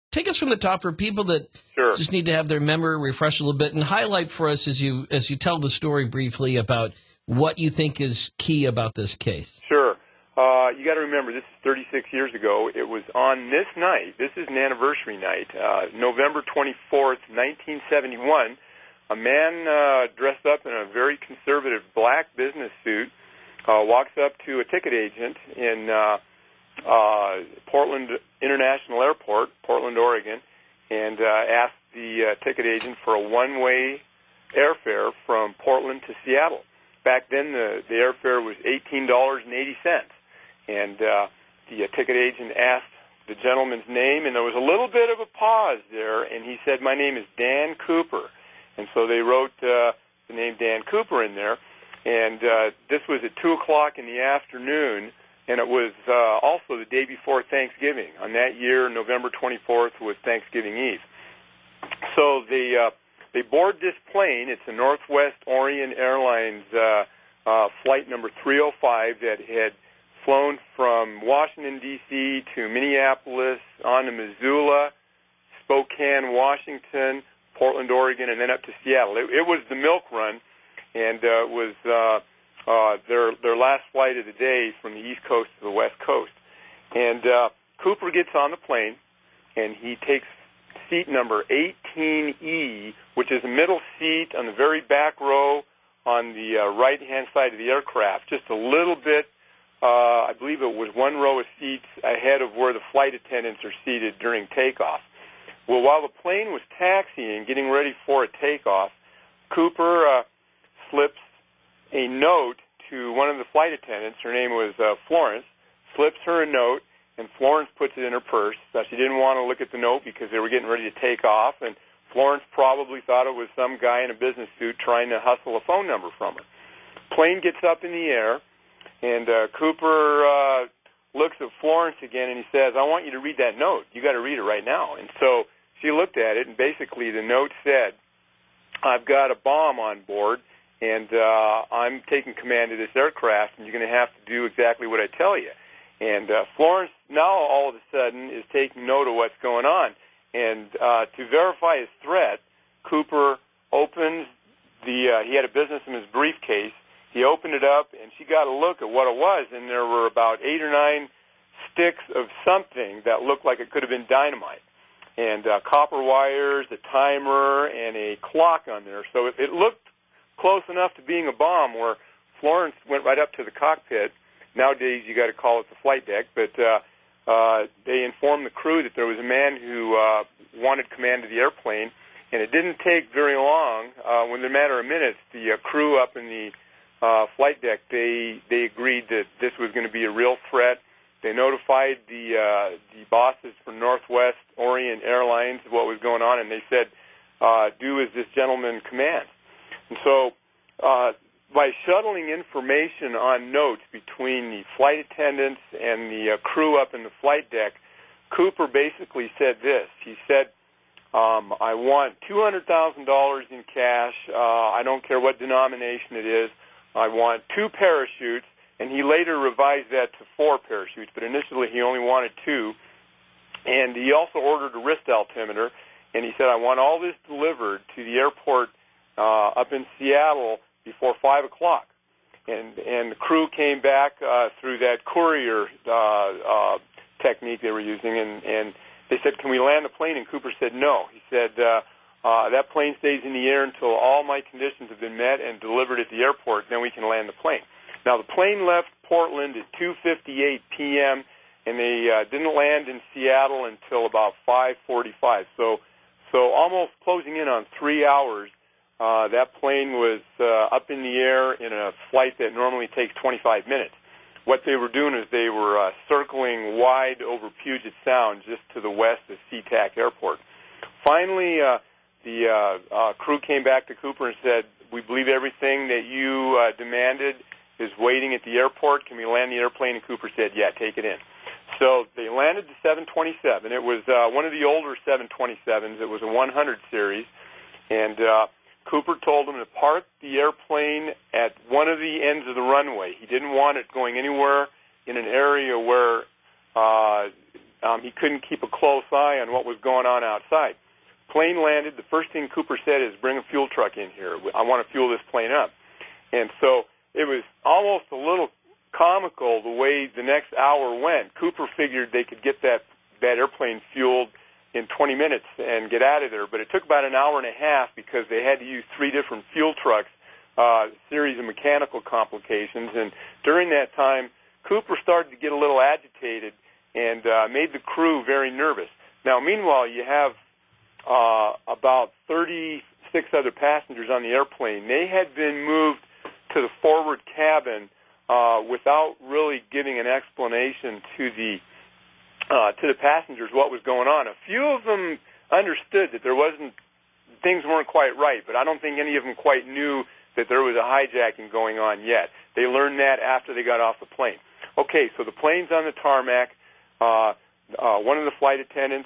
take us from the top for people that Sure. just need to have their memory refreshed a little bit, and highlight for us as you tell the story briefly about what you think is key about this case. Sure. You got to remember, this is 36 years ago. It was on this night. This is an anniversary night, November 24th, 1971. A man dressed up in a very conservative black business suit walks up to a ticket agent in Portland International Airport, Portland, Oregon, and asked the ticket agent for a one-way airfare from Portland to Seattle. Back then, the airfare was $18.80. And the ticket agent asked the gentleman's name, and there was a little bit of a pause there, and he said, "My name is Dan Cooper." And so they wrote the name Dan Cooper in there, and this was at 2 o'clock in the afternoon, and it was also the day before Thanksgiving. On that year, November 24th was Thanksgiving Eve. So they board this plane. It's a Northwest Orient Airlines flight number 305 that had flown from Washington, D.C. to Minneapolis, on to Missoula, Spokane, Washington, Portland, Oregon, and then up to Seattle. It was the milk run, and it was their last flight of the day from the East Coast to the West Coast. And Cooper gets on the plane, and he takes seat number 18E, which is a middle seat on the very back row on the right-hand side of the aircraft, just a little bit. I believe it was one row of seats ahead of where the flight attendants are seated during takeoff. Well, while the plane was taxiing, getting ready for a takeoff, Cooper slips a note to one of the flight attendants. Her name was Florence, slips her a note, and Florence puts it in her purse. Now, she didn't want to look at the note because they were getting ready to take off, and Florence probably thought it was some guy in a business suit trying to hustle a phone number from her. Plane gets up in the air, and Cooper looks at Florence again, and he says, "I want you to read that note. You got to read it right now." And so she looked at it, and basically the note said, "I've got a bomb on board, and I'm taking command of this aircraft, and you're going to have to do exactly what I tell you." And Florence now all of a sudden is taking note of what's going on. And to verify his threat, Cooper opens he had a business in his briefcase. He opened it up, and she got a look at what it was, and there were about 8 or 9 sticks of something that looked like it could have been dynamite, and copper wires, a timer, and a clock on there. So it looked close enough to being a bomb, where Florence went right up to the cockpit. Nowadays, you got to call it the flight deck, but they informed the crew that there was a man who wanted command of the airplane, and it didn't take very long. Within a matter of minutes, the crew up in the flight deck, they agreed that this was going to be a real threat. They notified the bosses for Northwest Orient Airlines what was going on, and they said, "Do as this gentleman commands." And so by shuttling information on notes between the flight attendants and the crew up in the flight deck, Cooper basically said this. He said, "I want $200,000 in cash. I don't care what denomination it is. I want 2 parachutes." And he later revised that to 4 parachutes, but initially he only wanted 2. And he also ordered a wrist altimeter, and he said, "I want all this delivered to the airport up in Seattle before 5 o'clock. And the crew came back through that courier technique they were using, and they said, "Can we land the plane?" And Cooper said no. He said, "That plane stays in the air until all my conditions have been met and delivered at the airport, then we can land the plane." Now, the plane left Portland at 2:58 p.m., and they didn't land in Seattle until about 5:45. So almost closing in on 3 hours, that plane was up in the air in a flight that normally takes 25 minutes. What they were doing is they were circling wide over Puget Sound, just to the west of SeaTac Airport. Finally, the crew came back to Cooper and said, "We believe everything that you demanded is waiting at the airport. Can we land the airplane?" And Cooper said, "Yeah, take it in." So they landed the 727. It was one of the older 727s. It was a 100 series. And Cooper told them to park the airplane at one of the ends of the runway. He didn't want it going anywhere in an area where he couldn't keep a close eye on what was going on outside. Plane landed. The first thing Cooper said is, bring a fuel truck in here. I want to fuel this plane up. And so it was almost a little comical the way the next hour went. Cooper figured they could get that airplane fueled in 20 minutes and get out of there, but it took about an hour and a half because they had to use 3 different fuel trucks, series of mechanical complications. And during that time, Cooper started to get a little agitated and made the crew very nervous. Now, meanwhile, you have about 36 other passengers on the airplane. They had been moved to the forward cabin without really giving an explanation to the passengers what was going on. A few of them understood that things weren't quite right, but I don't think any of them quite knew that there was a hijacking going on yet. They learned that after they got off the plane. Okay, so the plane's on the tarmac. One of the flight attendants,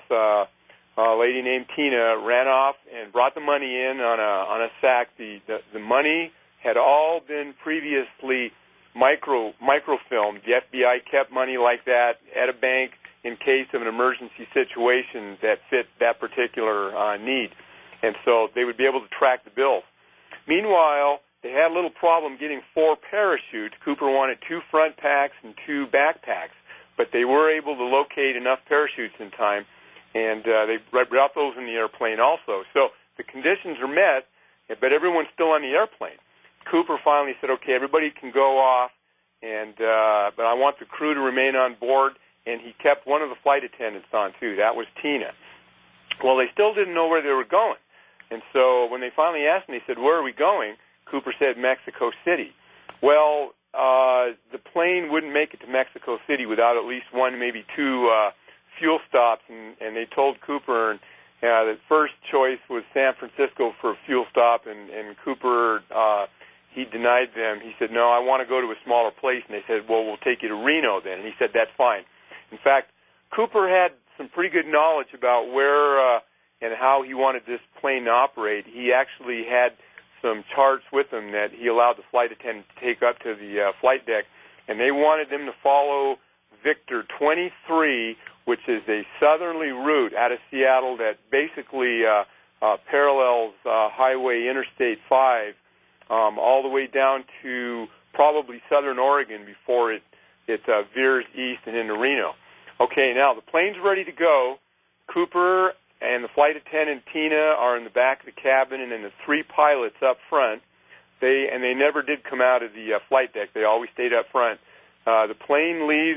a lady named Tina, ran off and brought the money in on a sack. The money had all been previously microfilmed. The FBI kept money like that at a bank in case of an emergency situation that fit that particular need. And so they would be able to track the bills. Meanwhile, they had a little problem getting 4 parachutes. Cooper wanted 2 front packs and 2 back packs, but they were able to locate enough parachutes in time, and they brought those in the airplane also. So the conditions are met, but everyone's still on the airplane. Cooper finally said, okay, everybody can go off, but I want the crew to remain on board, and he kept one of the flight attendants on, too. That was Tina. Well, they still didn't know where they were going. And so when they finally asked him, they said, where are we going? Cooper said, Mexico City. Well, the plane wouldn't make it to Mexico City without at least 1, maybe 2 fuel stops, and they told Cooper the first choice was San Francisco for a fuel stop, and Cooper, he denied them. He said, no, I want to go to a smaller place. And they said, well, we'll take you to Reno then. And he said, that's fine. In fact, Cooper had some pretty good knowledge about where and how he wanted this plane to operate. He actually had some charts with him that he allowed the flight attendant to take up to the flight deck, and they wanted them to follow Victor 23, which is a southerly route out of Seattle that basically parallels Highway Interstate 5 all the way down to probably southern Oregon before it veers east and into Reno. Okay, now the plane's ready to go. Cooper and the flight attendant, Tina, are in the back of the cabin, and then the 3 pilots up front. They never did come out of the flight deck. They always stayed up front. The plane leaves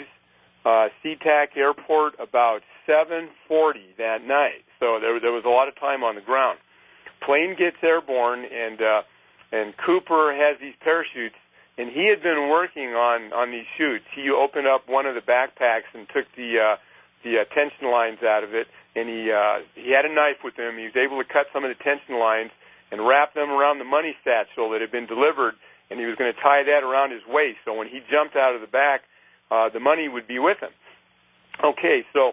SeaTac Airport about 7:40 that night, so there was a lot of time on the ground. Plane gets airborne, and Cooper has these parachutes, and he had been working on these chutes. He opened up one of the backpacks and took the tension lines out of it, and he had a knife with him. He was able to cut some of the tension lines and wrap them around the money satchel that had been delivered, and he was going to tie that around his waist, so when he jumped out of the back, the money would be with him. Okay, so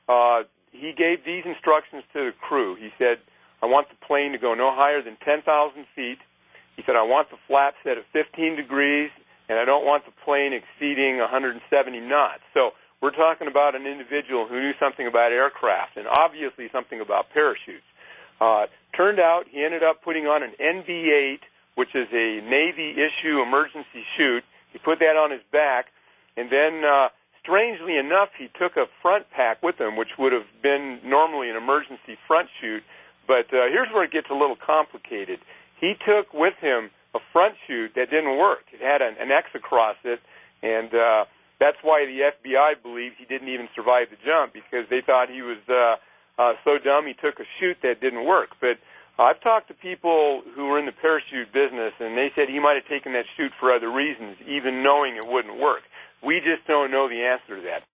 he gave these instructions to the crew. He said, I want the plane to go no higher than 10,000 feet. He said, I want the flaps set at 15 degrees, and I don't want the plane exceeding 170 knots. So we're talking about an individual who knew something about aircraft and obviously something about parachutes. Turned out he ended up putting on an NV-8, which is a Navy-issue emergency chute. He put that on his back, and then strangely enough, he took a front pack with him, which would have been normally an emergency front chute. But here's where it gets a little complicated. He took with him a front chute that didn't work. It had an X across it, and that's why the FBI believes he didn't even survive the jump, because they thought he was so dumb he took a chute that didn't work. But I've talked to people who were in the parachute business, and they said he might have taken that chute for other reasons, even knowing it wouldn't work. We just don't know the answer to that.